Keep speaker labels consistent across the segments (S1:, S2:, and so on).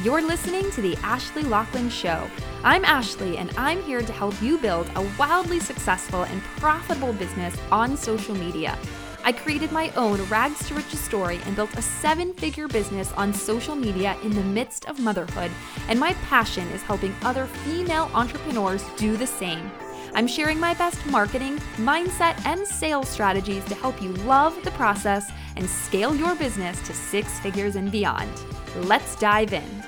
S1: You're listening to The Ashley Laughlin Show. I'm Ashley, and I'm here to help you build a wildly successful and profitable business on social media. I created my own rags to riches story and built a 7-figure business on social media in the midst of motherhood, and my passion is helping other female entrepreneurs do the same. I'm sharing my best marketing, mindset, and sales strategies to help you love the process and scale your business to 6 figures and beyond. Let's dive in.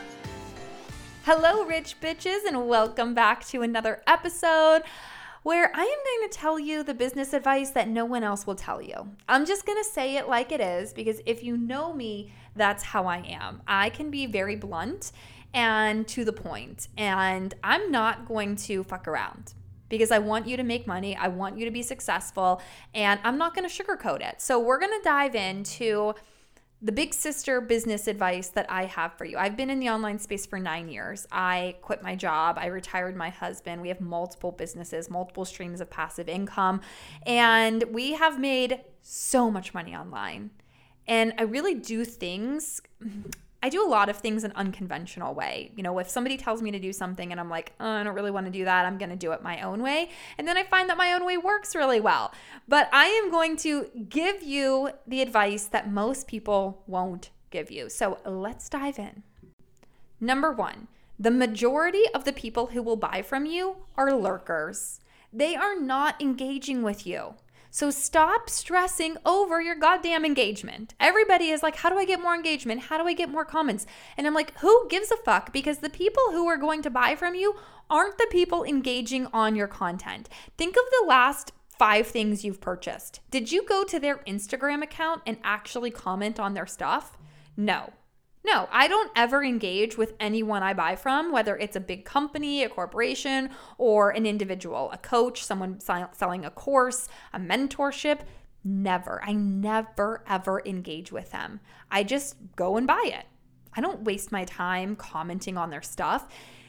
S1: Hello, rich bitches, and welcome back to another episode where I am going to tell you the business advice that no one else will tell you. I'm just going to say it like it is, because if you know me, that's how I am. I can be very blunt and to the point, and I'm not going to fuck around. Because I want you to make money, I want you to be successful, and I'm not going to sugarcoat it. So we're going to dive into the big sister business advice that I have for you. I've been in the online space for 9 years. I quit my job. I retired my husband. We have multiple businesses, multiple streams of passive income, and we have made so much money online. And I really do things. I do a lot of things in an unconventional way. You know, if somebody tells me to do something and I'm like, oh, I don't really want to do that, I'm going to do it my own way. And then I find that my own way works really well. But I am going to give you the advice that most people won't give you. So let's dive in. Number 1, the majority of the people who will buy from you are lurkers. They are not engaging with you. So stop stressing over your goddamn engagement. Everybody is like, how do I get more engagement? How do I get more comments? And I'm like, who gives a fuck? Because the people who are going to buy from you aren't the people engaging on your content. Think of the last 5 things you've purchased. Did you go to their Instagram account and actually comment on their stuff? No, I don't ever engage with anyone I buy from, whether it's a big company, a corporation, or an individual, a coach, someone selling a course, a mentorship. Never. I never, ever engage with them. I just go and buy it. I don't waste my time commenting on their stuff.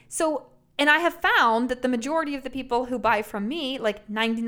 S1: And I have found that the majority of the people who buy from me, like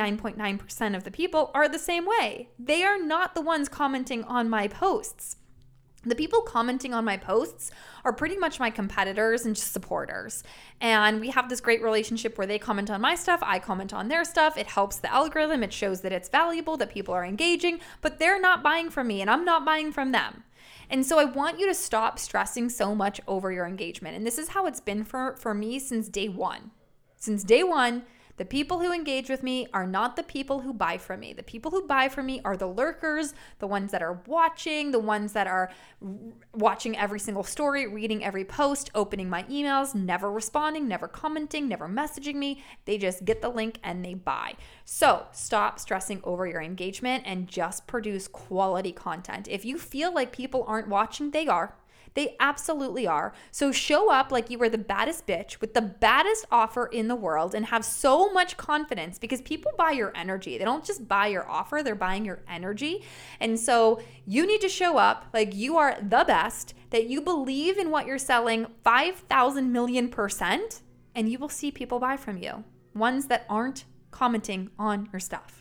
S1: 99.9% of the people, are the same way. They are not the ones commenting on my posts. The people commenting on my posts are pretty much my competitors and just supporters. And we have this great relationship where they comment on my stuff, I comment on their stuff. It helps the algorithm. It shows that it's valuable, that people are engaging, but they're not buying from me and I'm not buying from them. And so I want you to stop stressing so much over your engagement. And this is how it's been for me since day one. Since day one, the people who engage with me are not the people who buy from me. The people who buy from me are the lurkers, the ones that are watching, the ones that are watching every single story, reading every post, opening my emails, never responding, never commenting, never messaging me. They just get the link and they buy. So stop stressing over your engagement and just produce quality content. If you feel like people aren't watching, they are. They absolutely are. So show up like you are the baddest bitch with the baddest offer in the world and have so much confidence, because people buy your energy. They don't just buy your offer, they're buying your energy. And so you need to show up like you are the best, that you believe in what you're selling 5,000 million %, and you will see people buy from you. Ones that aren't commenting on your stuff.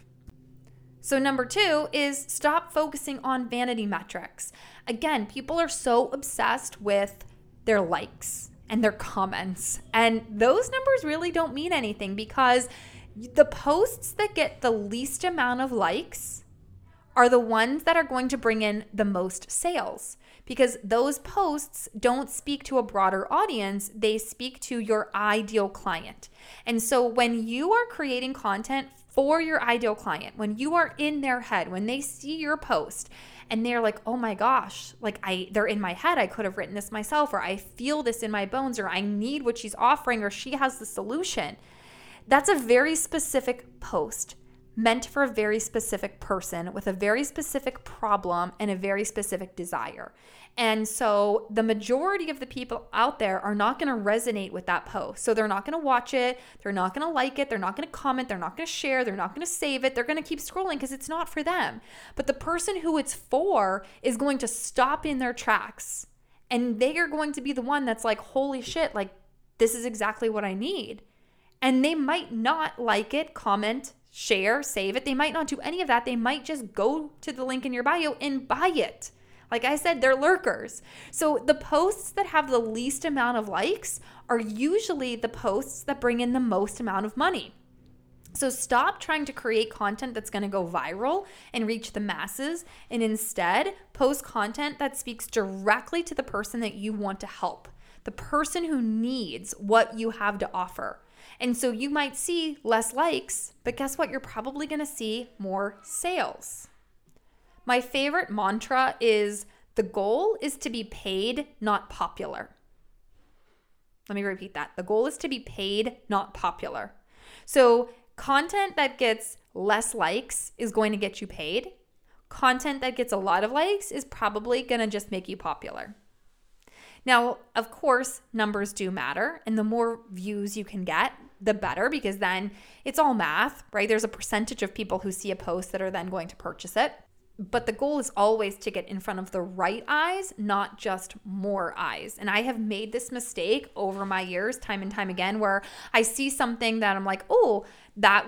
S1: So number 2 is stop focusing on vanity metrics. Again, people are so obsessed with their likes and their comments, and those numbers really don't mean anything, because the posts that get the least amount of likes are the ones that are going to bring in the most sales, because those posts don't speak to a broader audience. They speak to your ideal client. And so when you are creating content for your ideal client, when you are in their head, when they see your post and they're like, oh my gosh, they're in my head, I could have written this myself, or I feel this in my bones, or I need what she's offering, or she has the solution. That's a very specific post meant for a very specific person with a very specific problem and a very specific desire. And so the majority of the people out there are not going to resonate with that post. So they're not going to watch it. They're not going to like it. They're not going to comment. They're not going to share. They're not going to save it. They're going to keep scrolling because it's not for them. But the person who it's for is going to stop in their tracks. And they are going to be the one that's like, holy shit, like this is exactly what I need. And they might not like it, comment, share, save it. They might not do any of that. They might just go to the link in your bio and buy it. Like I said, they're lurkers. So the posts that have the least amount of likes are usually the posts that bring in the most amount of money. So stop trying to create content that's going to go viral and reach the masses, and instead post content that speaks directly to the person that you want to help, the person who needs what you have to offer. And so you might see less likes, but guess what? You're probably going to see more sales. My favorite mantra is the goal is to be paid, not popular. Let me repeat that. The goal is to be paid, not popular. So content that gets less likes is going to get you paid. Content that gets a lot of likes is probably going to just make you popular. Now, of course, numbers do matter, and the more views you can get, the better, because then it's all math, right? There's a percentage of people who see a post that are then going to purchase it. But the goal is always to get in front of the right eyes, not just more eyes. And I have made this mistake over my years, time and time again, where I see something that I'm like, oh, that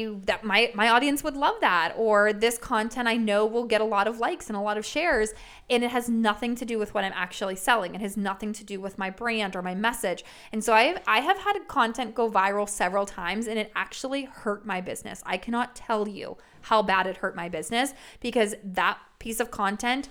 S1: my audience would love that. Or this content I know will get a lot of likes and a lot of shares. And it has nothing to do with what I'm actually selling. It has nothing to do with my brand or my message. And so I have had content go viral several times, and it actually hurt my business. I cannot tell you how bad it hurt my business, because that piece of content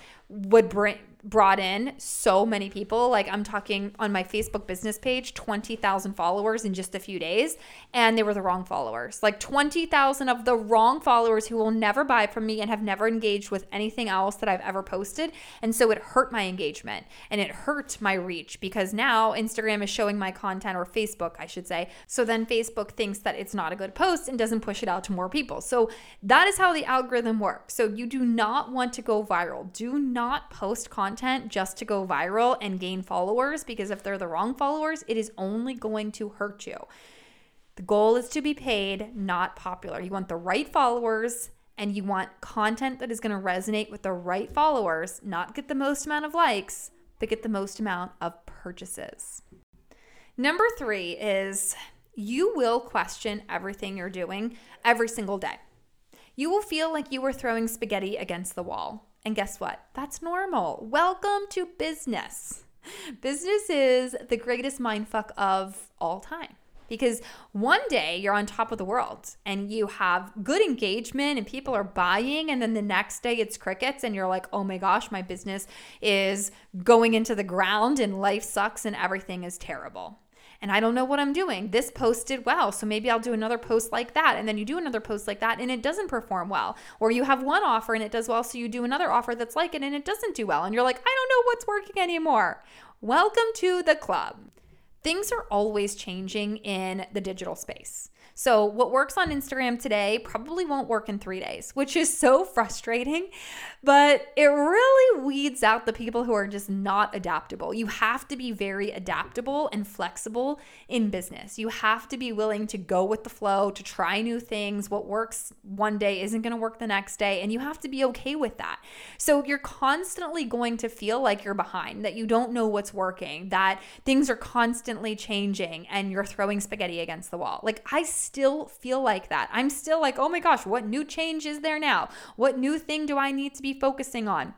S1: brought in so many people. Like, I'm talking on my Facebook business page, 20,000 followers in just a few days, and they were the wrong followers. Like 20,000 of the wrong followers who will never buy from me and have never engaged with anything else that I've ever posted. And so it hurt my engagement and it hurt my reach, because now Instagram is showing my content, or Facebook, I should say. So then Facebook thinks that it's not a good post and doesn't push it out to more people. So that is how the algorithm works. So you do not want to go viral. Do not post content just to go viral and gain followers, because if they're the wrong followers, it is only going to hurt you. The goal is to be paid, not popular. You want the right followers, and you want content that is going to resonate with the right followers, not get the most amount of likes, but get the most amount of purchases. Number 3 is you will question everything you're doing every single day. You will feel like you were throwing spaghetti against the wall. And guess what? That's normal. Welcome to business. Business is the greatest mindfuck of all time, because one day you're on top of the world and you have good engagement and people are buying, and then the next day it's crickets and you're like, oh my gosh, my business is going into the ground and life sucks and everything is terrible. And I don't know what I'm doing. This post did well, so maybe I'll do another post like that. And then you do another post like that and it doesn't perform well. Or you have one offer and it does well, so you do another offer that's like it and it doesn't do well. And you're like, I don't know what's working anymore. Welcome to the club. Things are always changing in the digital space. So what works on Instagram today probably won't work in 3 days, which is so frustrating, but it really weeds out the people who are just not adaptable. You have to be very adaptable and flexible in business. You have to be willing to go with the flow, to try new things. What works one day isn't going to work the next day, and you have to be okay with that. So you're constantly going to feel like you're behind, that you don't know what's working, that things are constantly changing and you're throwing spaghetti against the wall. Like, I still feel like that. I'm still like, oh my gosh, what new change is there now? What new thing do I need to be focusing on?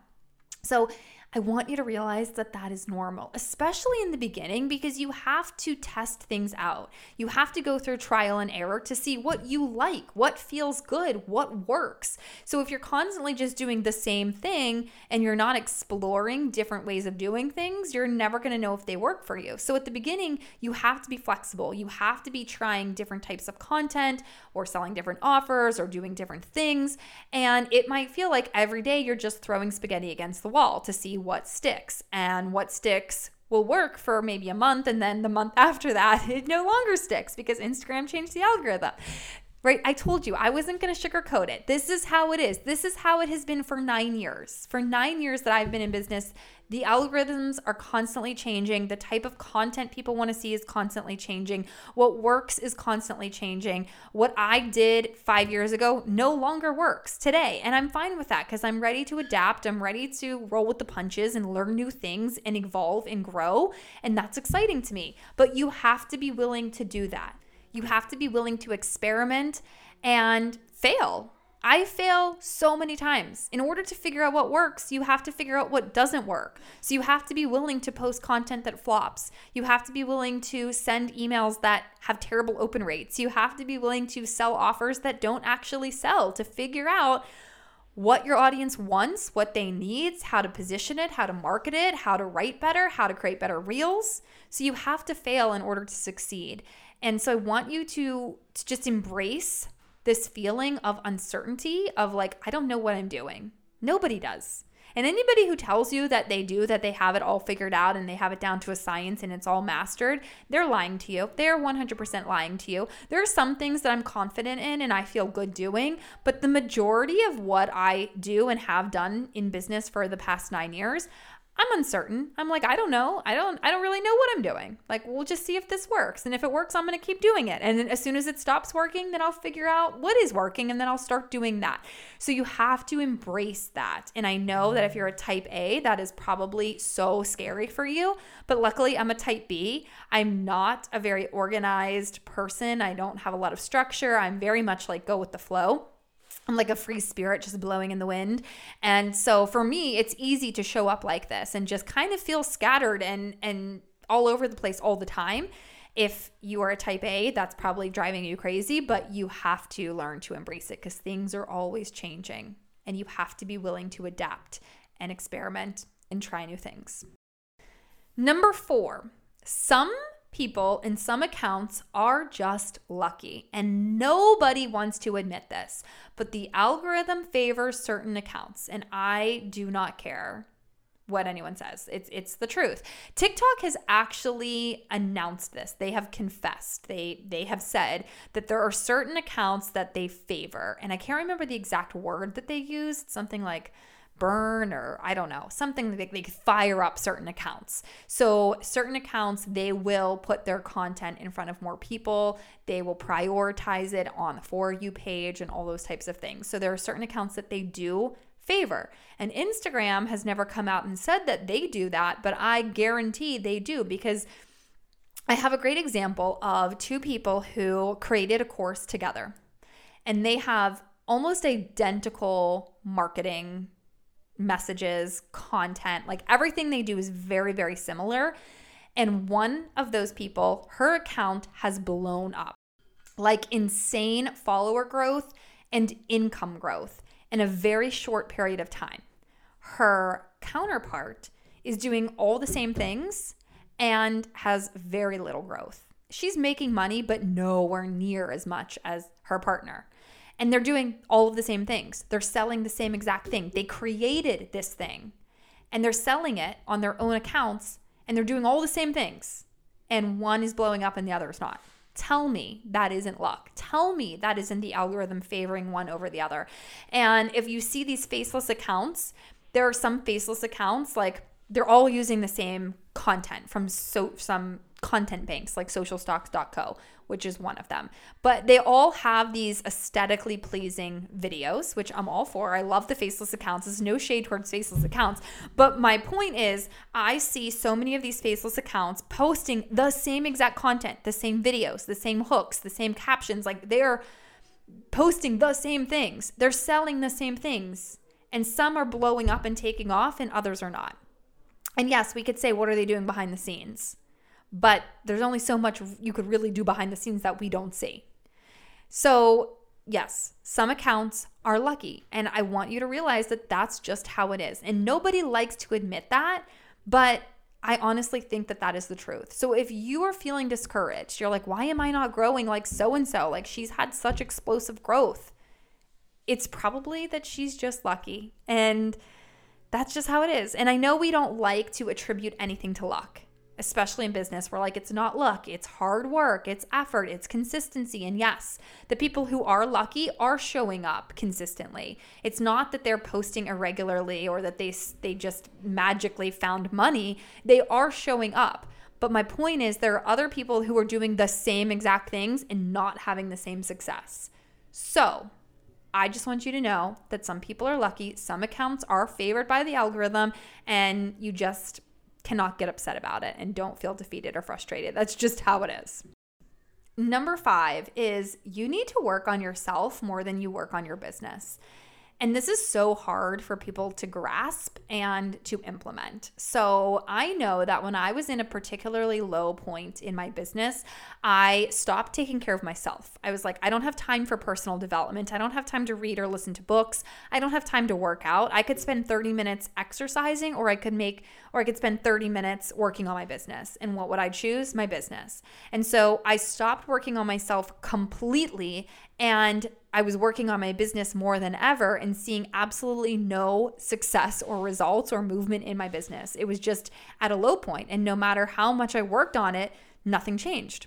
S1: So I want you to realize that that is normal, especially in the beginning, because you have to test things out. You have to go through trial and error to see what you like, what feels good, what works. So if you're constantly just doing the same thing and you're not exploring different ways of doing things, you're never going to know if they work for you. So at the beginning, you have to be flexible. You have to be trying different types of content or selling different offers or doing different things. And it might feel like every day you're just throwing spaghetti against the wall to see what sticks, and what sticks will work for maybe a month, and then the month after that it no longer sticks because Instagram changed the algorithm. Right? I told you I wasn't going to sugarcoat it. This is how it is. This is how it has been for 9 years. For 9 years that I've been in business, the algorithms are constantly changing. The type of content people want to see is constantly changing. What works is constantly changing. What I did 5 years ago no longer works today. And I'm fine with that because I'm ready to adapt. I'm ready to roll with the punches and learn new things and evolve and grow. And that's exciting to me. But you have to be willing to do that. You have to be willing to experiment and fail. I fail so many times. In order to figure out what works, you have to figure out what doesn't work. So you have to be willing to post content that flops. You have to be willing to send emails that have terrible open rates. You have to be willing to sell offers that don't actually sell, to figure out what your audience wants, what they need, how to position it, how to market it, how to write better, how to create better reels. So you have to fail in order to succeed. And so I want you to just embrace this feeling of uncertainty of like, I don't know what I'm doing. Nobody does. And anybody who tells you that they do, that they have it all figured out and they have it down to a science and it's all mastered, they're lying to you. They're 100% lying to you. There are some things that I'm confident in and I feel good doing, but the majority of what I do and have done in business for the past 9 years, I'm uncertain. I'm like, I don't know. I don't really know what I'm doing. Like, we'll just see if this works. And if it works, I'm going to keep doing it. And then as soon as it stops working, then I'll figure out what is working and then I'll start doing that. So you have to embrace that. And I know that if you're a type A, that is probably so scary for you. But luckily, I'm a type B. I'm not a very organized person. I don't have a lot of structure. I'm very much like go with the flow. I'm like a free spirit just blowing in the wind. And so for me, it's easy to show up like this and just kind of feel scattered and all over the place all the time. If you are a type A, that's probably driving you crazy, but you have to learn to embrace it because things are always changing and you have to be willing to adapt and experiment and try new things. Number 4, some people in some accounts are just lucky, and nobody wants to admit this, but the algorithm favors certain accounts, and I do not care what anyone says. It's the truth. TikTok has actually announced this. They have confessed. They have said that there are certain accounts that they favor, and I can't remember the exact word that they used, something like burn or I don't know, something that they fire up certain accounts. So certain accounts, they will put their content in front of more people. They will prioritize it on the For You page and all those types of things. So there are certain accounts that they do favor. And Instagram has never come out and said that they do that, but I guarantee they do because I have a great example of 2 people who created a course together and they have almost identical marketing messages, content, like everything they do is very, very similar. And one of those people, her account has blown up, like insane follower growth and income growth in a very short period of time. Her counterpart is doing all the same things and has very little growth. She's making money, but nowhere near as much as her partner. And they're doing all of the same things. They're selling the same exact thing. They created this thing and they're selling it on their own accounts and they're doing all the same things. And one is blowing up and the other is not. Tell me that isn't luck. Tell me that isn't the algorithm favoring one over the other. And if you see these faceless accounts, there are some faceless accounts, like they're all using the same content from some content banks like socialstocks.co, which is one of them. But they all have these aesthetically pleasing videos, which I'm all for. I love the faceless accounts. There's no shade towards faceless accounts. But my point is, I see so many of these faceless accounts posting the same exact content, the same videos, the same hooks, the same captions. Like they're posting the same things. They're selling the same things. And some are blowing up and taking off and others are not. And yes, we could say, what are they doing behind the scenes? But there's only so much you could really do behind the scenes that we don't see. So yes, some accounts are lucky. And I want you to realize that that's just how it is. And nobody likes to admit that, but I honestly think that that is the truth. So if you are feeling discouraged, you're like, why am I not growing like so-and-so? Like she's had such explosive growth. It's probably that she's just lucky. And that's just how it is. And I know we don't like to attribute anything to luck, especially in business. We're like, it's not luck, it's hard work, it's effort, it's consistency. And yes, the people who are lucky are showing up consistently. It's not that they're posting irregularly or that they just magically found money. They are showing up. But my point is there are other people who are doing the same exact things and not having the same success. So I just want you to know that some people are lucky, some accounts are favored by the algorithm, and you just cannot get upset about it and don't feel defeated or frustrated. That's just how it is. Number 5 is you need to work on yourself more than you work on your business. And this is so hard for people to grasp and to implement. So I know that when I was in a particularly low point in my business, I stopped taking care of myself. I was like, I don't have time for personal development. I don't have time to read or listen to books. I don't have time to work out. I could spend 30 minutes exercising, or I could spend 30 minutes working on my business. And what would I choose? My business. And so I stopped working on myself completely, and I was working on my business more than ever and seeing absolutely no success or results or movement in my business. It was just at a low point, and no matter how much I worked on it, nothing changed.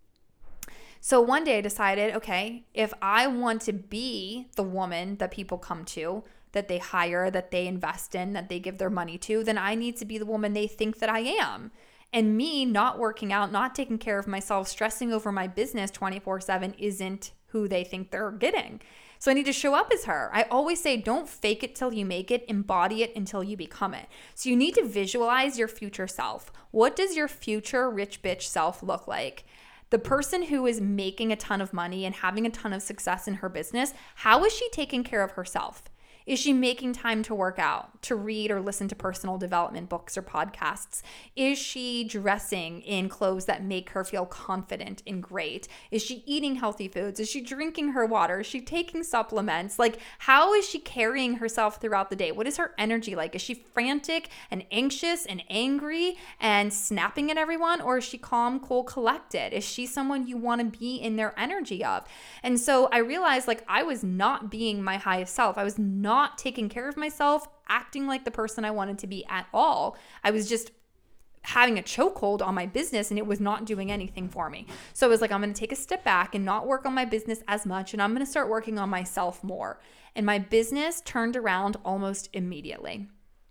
S1: So one day I decided, okay, if I want to be the woman that people come to, that they hire, that they invest in, that they give their money to, then I need to be the woman they think that I am. And me not working out, not taking care of myself, stressing over my business 24/7 isn't who they think they're getting. So I need to show up as her. I always say, don't fake it till you make it, embody it until you become it. So you need to visualize your future self. What does your future rich bitch self look like? The person who is making a ton of money and having a ton of success in her business, how is she taking care of herself? Is she making time to work out, to read or listen to personal development books or podcasts? Is she dressing in clothes that make her feel confident and great? Is she eating healthy foods? Is she drinking her water? Is she taking supplements? Like, how is she carrying herself throughout the day? What is her energy like? Is she frantic and anxious and angry and snapping at everyone? Or is she calm, cool, collected? Is she someone you want to be in their energy of? And so I realized, like, I was not being my highest self. I was not taking care of myself, acting like the person I wanted to be at all. I was just having a chokehold on my business, and it was not doing anything for me. So I was like, I'm going to take a step back and not work on my business as much, and I'm going to start working on myself more. And my business turned around almost immediately.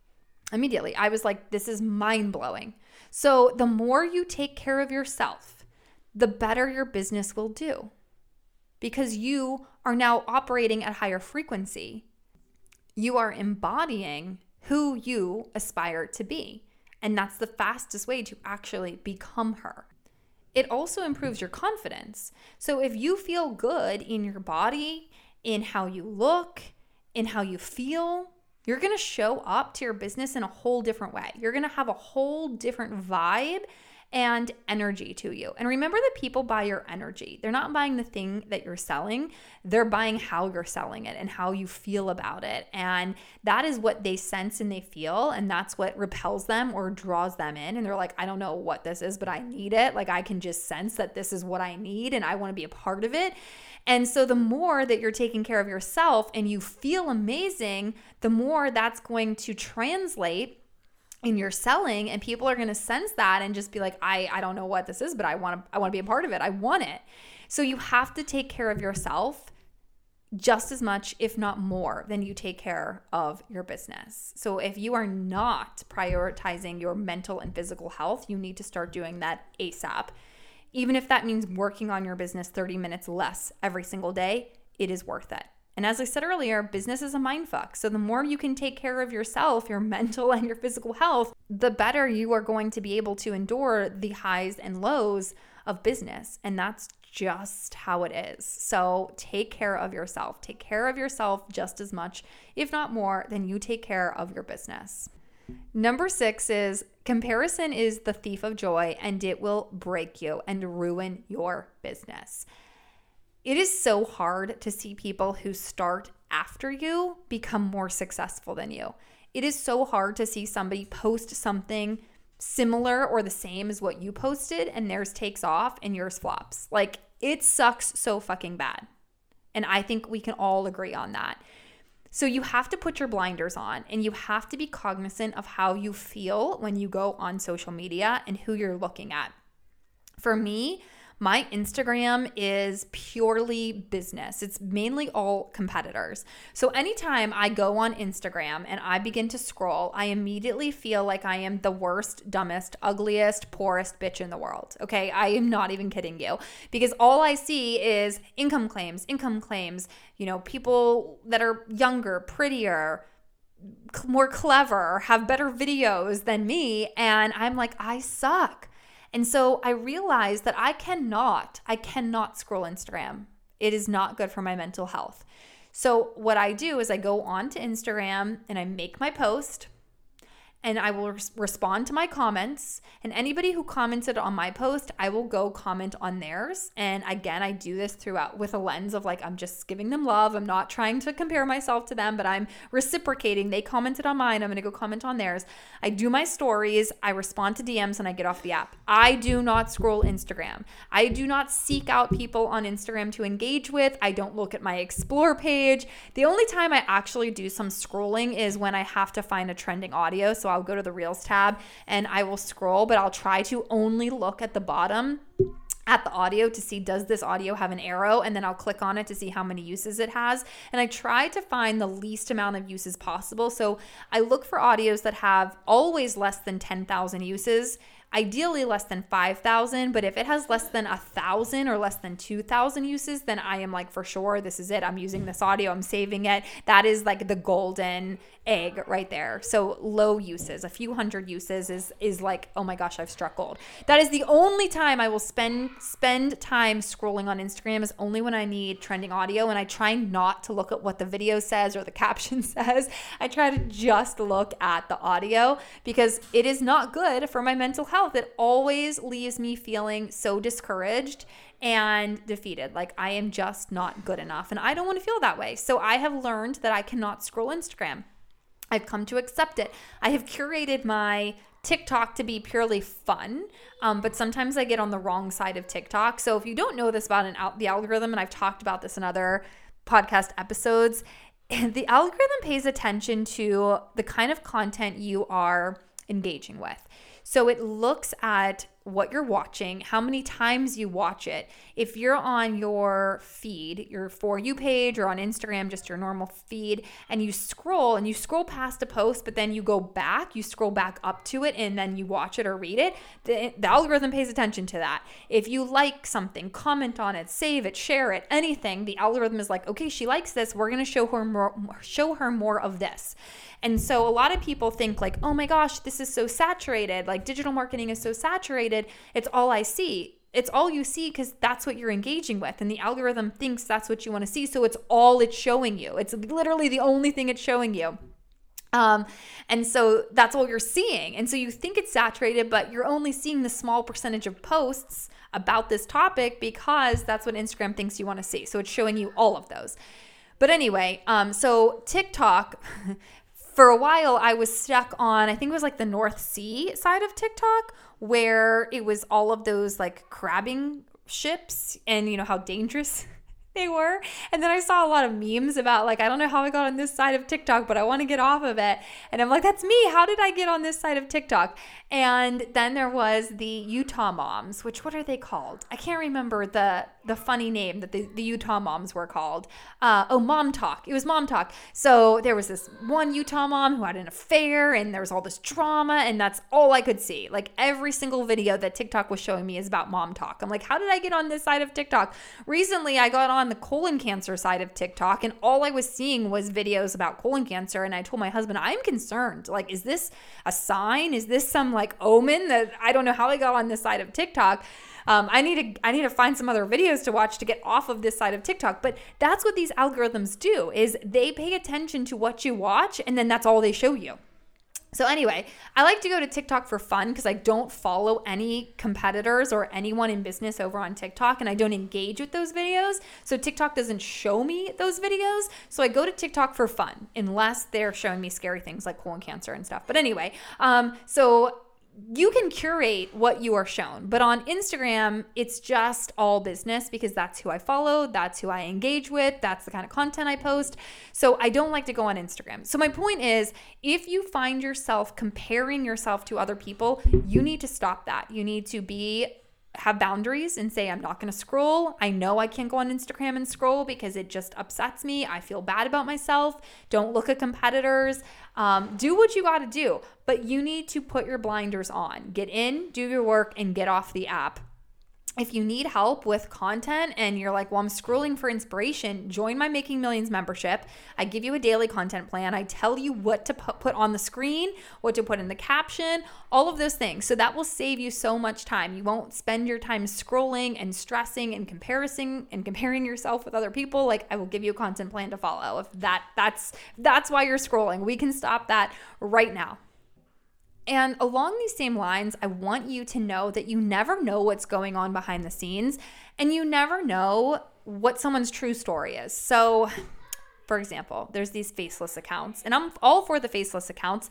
S1: I was like, this is mind-blowing. So the more you take care of yourself, the better your business will do, because you are now operating at higher frequency. You are embodying who you aspire to be. And that's the fastest way to actually become her. It also improves your confidence. So if you feel good in your body, in how you look, in how you feel, you're going to show up to your business in a whole different way. You're going to have a whole different vibe and energy to you. And remember that people buy your energy. They're not buying the thing that you're selling. They're buying how you're selling it and how you feel about it. And that is what they sense and they feel. And that's what repels them or draws them in. And they're like, I don't know what this is, but I need it. Like, I can just sense that this is what I need and I want to be a part of it. And so the more that you're taking care of yourself and you feel amazing, the more that's going to translate in your selling, and people are going to sense that and just be like, I don't know what this is, but I want to be a part of it. I want it. So you have to take care of yourself just as much, if not more, than you take care of your business. So if you are not prioritizing your mental and physical health, you need to start doing that ASAP. Even if that means working on your business 30 minutes less every single day, it is worth it. And as I said earlier, business is a mindfuck. So the more you can take care of yourself, your mental and your physical health, the better you are going to be able to endure the highs and lows of business. And that's just how it is. So take care of yourself. Take care of yourself just as much, if not more, than you take care of your business. Number 6 is comparison is the thief of joy, and it will break you and ruin your business. It is so hard to see people who start after you become more successful than you. It is so hard to see somebody post something similar or the same as what you posted and theirs takes off and yours flops. Like, it sucks so fucking bad. And I think we can all agree on that. So you have to put your blinders on, and you have to be cognizant of how you feel when you go on social media and who you're looking at. For me, my Instagram is purely business. It's mainly all competitors. So anytime I go on Instagram and I begin to scroll, I immediately feel like I am the worst, dumbest, ugliest, poorest bitch in the world. Okay, I am not even kidding you, because all I see is income claims, people that are younger, prettier, more clever, have better videos than me. And I'm like, I suck. And so I realized that I cannot scroll Instagram. It is not good for my mental health. So what I do is I go on to Instagram and I make my post, and I will respond to my comments. And anybody who commented on my post, I will go comment on theirs. And again, I do this throughout with a lens of like, I'm just giving them love. I'm not trying to compare myself to them, but I'm reciprocating. They commented on mine, I'm going to go comment on theirs. I do my stories, I respond to DMs, and I get off the app. I do not scroll Instagram. I do not seek out people on Instagram to engage with. I don't look at my explore page. The only time I actually do some scrolling is when I have to find a trending audio. So I'll go to the Reels tab and I will scroll, but I'll try to only look at the bottom at the audio to see, does this audio have an arrow? And then I'll click on it to see how many uses it has. And I try to find the least amount of uses possible. So I look for audios that have always less than 10,000 uses, ideally less than 5,000, but if it has less than 1,000 or less than 2,000 uses, then I am like, for sure, this is it. I'm using this audio, I'm saving it. That is like the golden egg right there. So low uses, a few hundred uses is like, oh my gosh, I've struck gold. That is the only time I will spend time scrolling on Instagram, is only when I need trending audio. And I try not to look at what the video says or the caption says. I try to just look at the audio because it is not good for my mental health. It always leaves me feeling so discouraged and defeated. Like I am just not good enough, and I don't want to feel that way. So I have learned that I cannot scroll Instagram. I've come to accept it. I have curated my TikTok to be purely fun, but sometimes I get on the wrong side of TikTok. So if you don't know this about the algorithm, and I've talked about this in other podcast episodes, the algorithm pays attention to the kind of content you are engaging with. So it looks at what you're watching, how many times you watch it. If you're on your feed, your For You page, or on Instagram, just your normal feed, and you scroll past a post, but then you go back, you scroll back up to it, and then you watch it or read it, the algorithm pays attention to that. If you like something, comment on it, save it, share it, anything, the algorithm is like, okay, she likes this, we're going to show her more of this. And so a lot of people think like, oh my gosh, this is so saturated. Like digital marketing is so saturated. It's all I see. It's all you see because that's what you're engaging with. And the algorithm thinks that's what you want to see. So it's all it's showing you. It's literally the only thing it's showing you. And so that's all you're seeing. And so you think it's saturated, but you're only seeing the small percentage of posts about this topic because that's what Instagram thinks you want to see. So it's showing you all of those. But anyway, so TikTok, for a while, I was stuck on, I think it was like the North Sea side of TikTok, where it was all of those like crabbing ships and you know how dangerous they were. And then I saw a lot of memes about like, I don't know how I got on this side of TikTok, but I want to get off of it. And I'm like, that's me. How did I get on this side of TikTok? And then there was the Utah moms, which, what are they called? I can't remember the funny name that the Utah moms were called. Mom Talk. It was Mom Talk. So there was this one Utah mom who had an affair and there was all this drama, and that's all I could see. Like every single video that TikTok was showing me is about Mom Talk. I'm like, how did I get on this side of TikTok? Recently, I got on the colon cancer side of TikTok, and all I was seeing was videos about colon cancer. And I told my husband, I'm concerned. Like, is this a sign? Is this some like omen that I don't know how I got on this side of TikTok? I need to find some other videos to watch to get off of this side of TikTok. But that's what these algorithms do, is they pay attention to what you watch, and then that's all they show you. So anyway, I like to go to TikTok for fun because I don't follow any competitors or anyone in business over on TikTok, and I don't engage with those videos. So TikTok doesn't show me those videos. So I go to TikTok for fun, unless they're showing me scary things like colon cancer and stuff. But anyway, so you can curate what you are shown, but on Instagram, it's just all business because that's who I follow. That's who I engage with. That's the kind of content I post. So I don't like to go on Instagram. So my point is, if you find yourself comparing yourself to other people, you need to stop that. You need to have boundaries and say, I'm not going to scroll. I know I can't go on Instagram and scroll because it just upsets me. I feel bad about myself. Don't look at competitors. Do what you got to do, but you need to put your blinders on. Get in, do your work, and get off the app. If you need help with content and you're like, well, I'm scrolling for inspiration, join my Making Millions membership. I give you a daily content plan. I tell you what to put on the screen, what to put in the caption, all of those things. So that will save you so much time. You won't spend your time scrolling and stressing and comparing yourself with other people. Like, I will give you a content plan to follow. If that's why you're scrolling, we can stop that right now. And along these same lines, I want you to know that you never know what's going on behind the scenes, and you never know what someone's true story is. So, for example, there's these faceless accounts, and I'm all for the faceless accounts,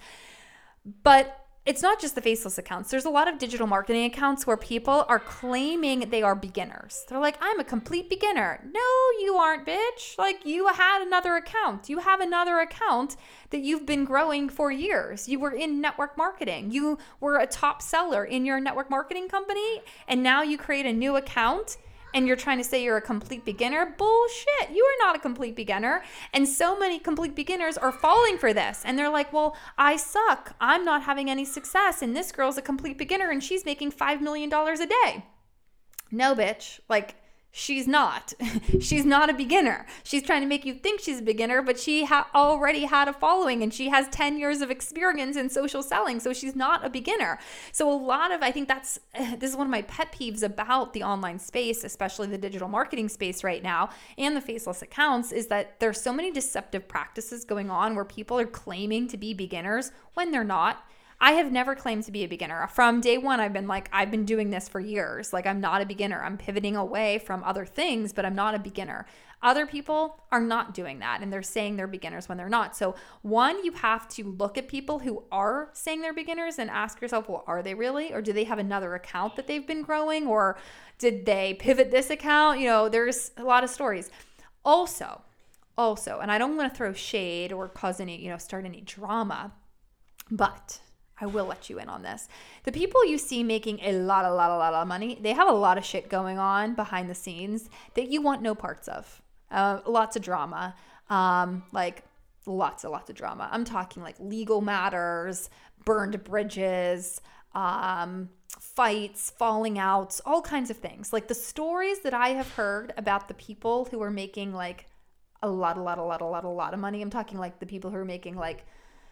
S1: but it's not just the faceless accounts. There's a lot of digital marketing accounts where people are claiming they are beginners. They're like, I'm a complete beginner. No, you aren't, bitch. Like, you had another account. You have another account that you've been growing for years. You were in network marketing. You were a top seller in your network marketing company, and now you create a new account and you're trying to say you're a complete beginner. Bullshit. You are not a complete beginner. And so many complete beginners are falling for this. And they're like, well, I suck. I'm not having any success. And this girl's a complete beginner and she's making $5 million a day. No, bitch. Like, she's not. She's not a beginner. She's trying to make you think she's a beginner, but she already had a following and she has 10 years of experience in social selling. So she's not a beginner. So I think this is one of my pet peeves about the online space, especially the digital marketing space right now and the faceless accounts, is that there's so many deceptive practices going on where people are claiming to be beginners when they're not. I have never claimed to be a beginner. From day one, I've been doing this for years. Like, I'm not a beginner. I'm pivoting away from other things, but I'm not a beginner. Other people are not doing that, and they're saying they're beginners when they're not. So one, you have to look at people who are saying they're beginners and ask yourself, well, are they really? Or do they have another account that they've been growing? Or did they pivot this account? There's a lot of stories. Also, and I don't want to throw shade or cause start any drama, but I will let you in on this. The people you see making a lot of money, they have a lot of shit going on behind the scenes that you want no parts of. Lots of drama, lots of drama. I'm talking like legal matters, burned bridges, fights, falling outs, all kinds of things. Like, the stories that I have heard about the people who are making like a lot of money. I'm talking like the people who are making like,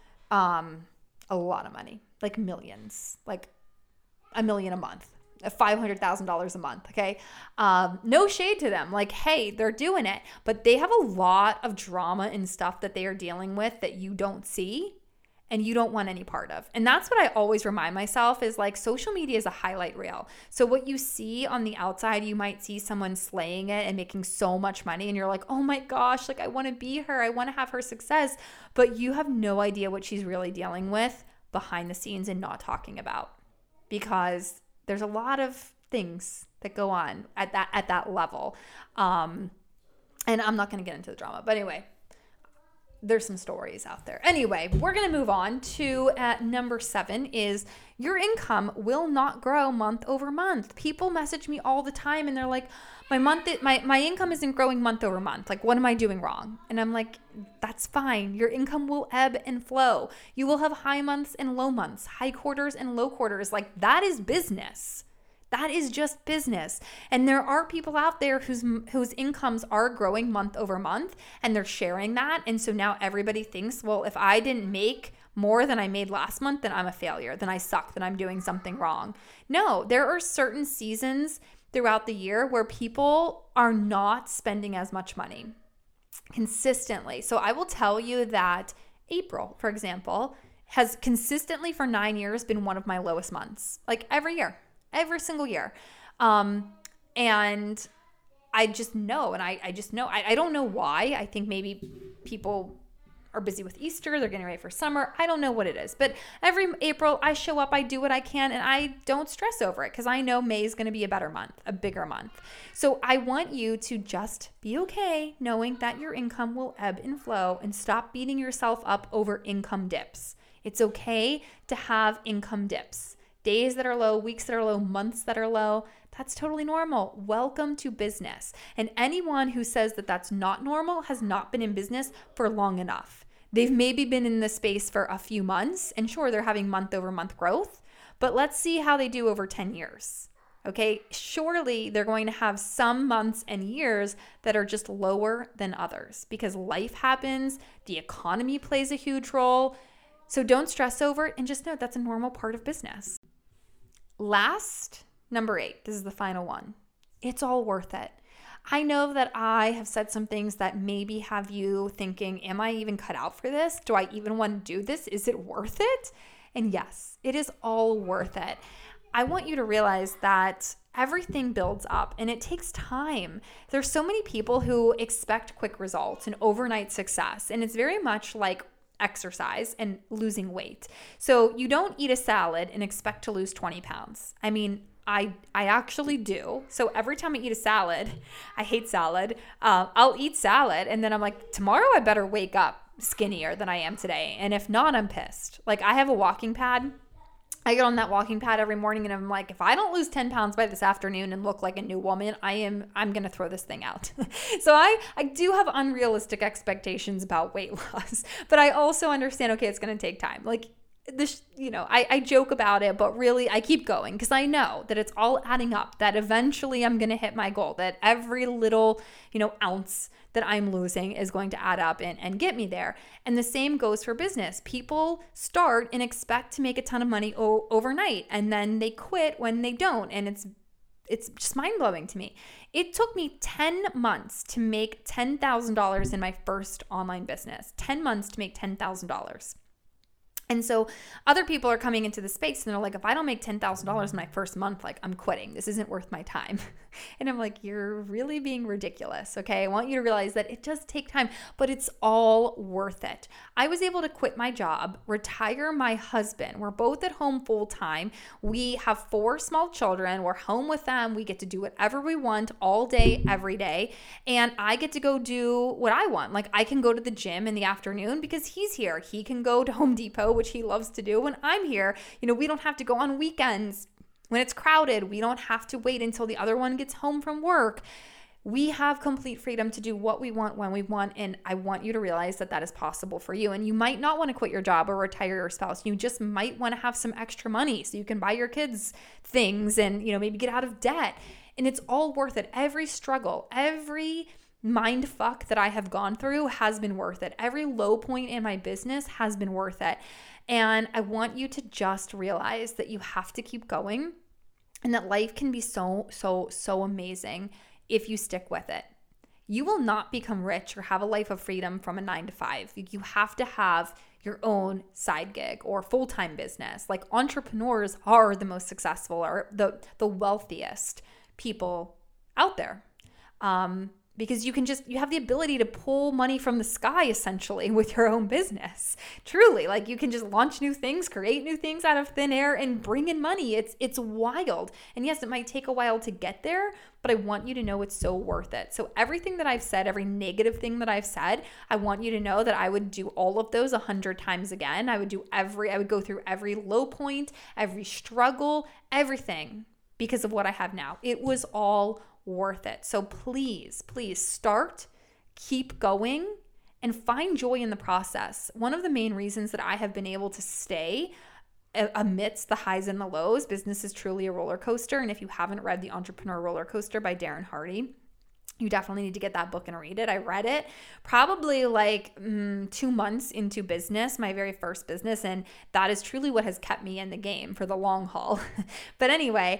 S1: a lot of money, like millions, like $1 million a month, $500,000 a month. Okay. No shade to them. Like, hey, they're doing it, but they have a lot of drama and stuff that they are dealing with that you don't see and you don't want any part of. And that's what I always remind myself is, like, social media is a highlight reel. So what you see on the outside, you might see someone slaying it and making so much money. And you're like, oh my gosh, like, I want to be her. I want to have her success. But you have no idea what she's really dealing with behind the scenes and not talking about, because there's a lot of things that go on at that level. And I'm not going to get into the drama, but anyway, there's some stories out there. Anyway, we're going to move on to number 7 is your income will not grow month over month. People message me all the time and they're like, my income isn't growing month over month. Like, what am I doing wrong? And I'm like, that's fine. Your income will ebb and flow. You will have high months and low months, high quarters and low quarters. Like, that is business. That is just business. And there are people out there whose incomes are growing month over month, and they're sharing that. And so now everybody thinks, well, if I didn't make more than I made last month, then I'm a failure. Then I suck. Then I'm doing something wrong. No, there are certain seasons throughout the year where people are not spending as much money consistently. So I will tell you that April, for example, has consistently for 9 years been one of my lowest months, like every single year. And I just know, and I just know, I don't know why. I think maybe people are busy with Easter. They're getting ready for summer. I don't know what it is, but every April I show up, I do what I can, and I don't stress over it because I know May is going to be a better month, a bigger month. So I want you to just be okay knowing that your income will ebb and flow, and stop beating yourself up over income dips. It's okay to have income dips. Days that are low, weeks that are low, months that are low. That's totally normal. Welcome to business. And anyone who says that that's not normal has not been in business for long enough. They've maybe been in this space for a few months, and sure, they're having month over month growth, but let's see how they do over 10 years. Okay, surely they're going to have some months and years that are just lower than others because life happens, the economy plays a huge role. So don't stress over it and just know that's a normal part of business. Last, number 8, this is the final one. It's all worth it. I know that I have said some things that maybe have you thinking, am I even cut out for this? Do I even want to do this? Is it worth it? And yes, it is all worth it. I want you to realize that everything builds up and it takes time. There's so many people who expect quick results and overnight success, and it's very much like exercise and losing weight. So you don't eat a salad and expect to lose 20 pounds. I mean, I actually do. So every time I eat a salad, I hate salad. I'll eat salad and then I'm like, tomorrow I better wake up skinnier than I am today. And if not, I'm pissed. Like I have a walking pad. I get on that walking pad every morning and I'm like, if I don't lose 10 pounds by this afternoon and look like a new woman, I'm going to throw this thing out. So I do have unrealistic expectations about weight loss, but I also understand, okay, it's going to take time. Like this, I joke about it, but really I keep going because I know that it's all adding up, that eventually I'm going to hit my goal, that every little, ounce that I'm losing is going to add up and get me there. And the same goes for business. People start and expect to make a ton of money overnight, and then they quit when they don't. And it's just mind-blowing to me. It took me 10 months to make $10,000 in my first online business. 10 months to make $10,000. And so other people are coming into the space and they're like, if I don't make $10,000 in my first month, like I'm quitting. This isn't worth my time. And I'm like, you're really being ridiculous. Okay. I want you to realize that it does take time, but it's all worth it. I was able to quit my job, retire my husband. We're both at home full time. We have 4 small children. We're home with them. We get to do whatever we want all day, every day. And I get to go do what I want. Like I can go to the gym in the afternoon because he's here. He can go to Home Depot, which he loves to do when I'm here. We don't have to go on weekends when it's crowded. We don't have to wait until the other one gets home from work. We have complete freedom to do what we want when we want. And I want you to realize that that is possible for you. And you might not want to quit your job or retire your spouse. You just might want to have some extra money so you can buy your kids things and, maybe get out of debt. And it's all worth it. Every struggle, every mind fuck that I have gone through has been worth it. Every low point in my business has been worth it. And I want you to just realize that you have to keep going and that life can be so amazing if you stick with it. You will not become rich or have a life of freedom from a 9-to-5. You have to have your own side gig or full-time business. Like entrepreneurs are the most successful or the wealthiest people out there. Because you have the ability to pull money from the sky essentially with your own business. Truly, like you can just launch new things, create new things out of thin air and bring in money. It's wild. And yes, it might take a while to get there, but I want you to know it's so worth it. So everything that I've said, every negative thing that I've said, I want you to know that I would do all of those 100 times again. I would go through every low point, every struggle, everything because of what I have now. It was all worth it. So please start, keep going, and find joy in the process. One of the main reasons that I have been able to stay amidst the highs and the lows, business is truly a roller coaster. And if you haven't read The Entrepreneur Roller Coaster by Darren Hardy, you definitely need to get that book and read it. I read it probably like 2 months into business, my very first business. And that is truly what has kept me in the game for the long haul. But anyway,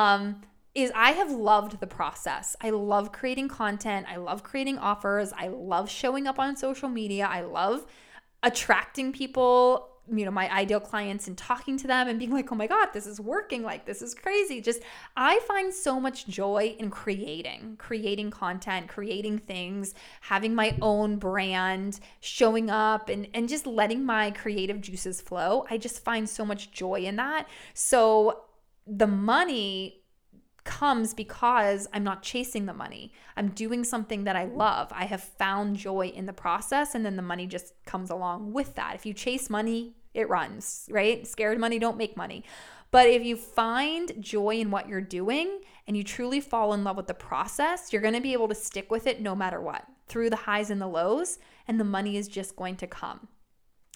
S1: I have loved the process. I love creating content. I love creating offers. I love showing up on social media. I love attracting people, my ideal clients and talking to them and being like, oh my God, this is working. Like, this is crazy. I find so much joy in creating content, creating things, having my own brand, showing up and just letting my creative juices flow. I just find so much joy in that. So the money comes because I'm not chasing the money. I'm doing something that I love. I have found joy in the process, and then the money just comes along with that. If you chase money, it runs, right? Scared money don't make money. But if you find joy in what you're doing and you truly fall in love with the process, you're going to be able to stick with it no matter what, through the highs and the lows, and the money is just going to come.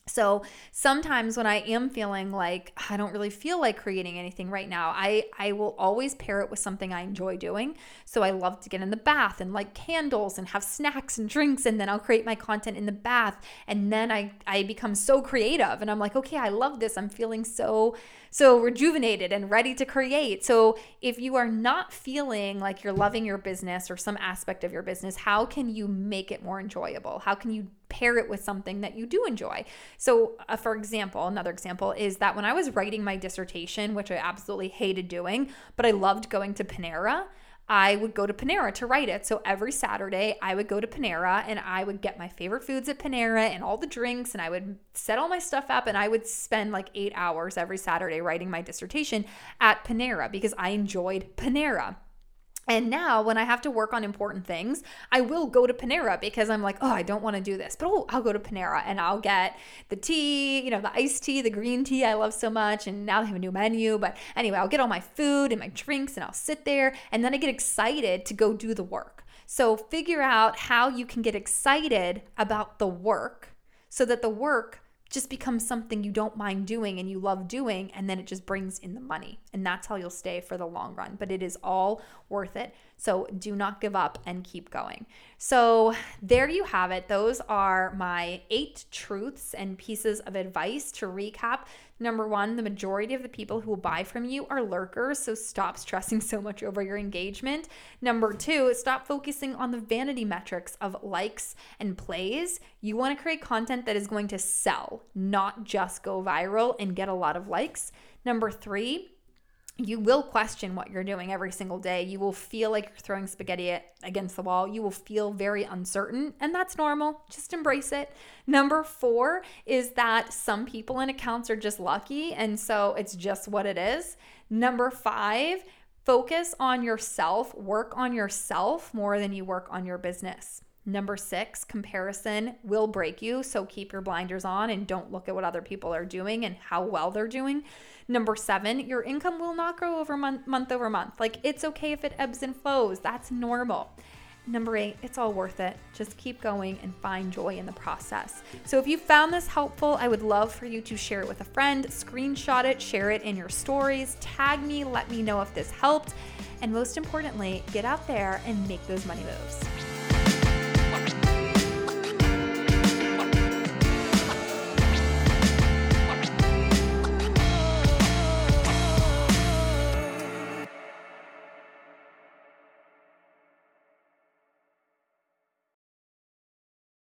S1: So sometimes when I am feeling like I don't really feel like creating anything right now, I will always pair it with something I enjoy doing. So I love to get in the bath and light candles and have snacks and drinks, and then I'll create my content in the bath. And then I become so creative and I'm like, okay, I love this. I'm feeling so rejuvenated and ready to create. So if you are not feeling like you're loving your business or some aspect of your business, how can you make it more enjoyable? How can you pair it with something that you do enjoy? So for example, another example is that when I was writing my dissertation, which I absolutely hated doing, but I loved going to Panera, I would go to Panera to write it. So every Saturday I would go to Panera and I would get my favorite foods at Panera and all the drinks, and I would set all my stuff up, and I would spend like 8 hours every Saturday writing my dissertation at Panera because I enjoyed Panera. And now when I have to work on important things, I will go to Panera because I'm like, oh, I don't want to do this, but I'll go to Panera and I'll get the tea, the iced tea, the green tea I love so much. And now they have a new menu. But anyway, I'll get all my food and my drinks and I'll sit there, and then I get excited to go do the work. So figure out how you can get excited about the work so that the work just becomes something you don't mind doing and you love doing, and then it just brings in the money. And that's how you'll stay for the long run, but it is all worth it. So do not give up and keep going. So there you have it. Those are my 8 truths and pieces of advice. To recap, number 1, the majority of the people who will buy from you are lurkers, so stop stressing so much over your engagement. Number 2, stop focusing on the vanity metrics of likes and plays. You want to create content that is going to sell, not just go viral and get a lot of likes. Number 3, you will question what you're doing every single day. You will feel like you're throwing spaghetti against the wall. You will feel very uncertain, and that's normal. Just embrace it. Number 4 is that some people in accounts are just lucky, and so it's just what it is. Number 5, focus on yourself. Work on yourself more than you work on your business. Number 6, comparison will break you, so keep your blinders on and don't look at what other people are doing and how well they're doing. Number 7, your income will not grow over month over month. Like, it's okay if it ebbs and flows. That's normal. Number 8, it's all worth it. Just keep going and find joy in the process. So if you found this helpful, I would love for you to share it with a friend, screenshot it, share it in your stories, tag me, let me know if this helped. And most importantly, get out there and make those money moves.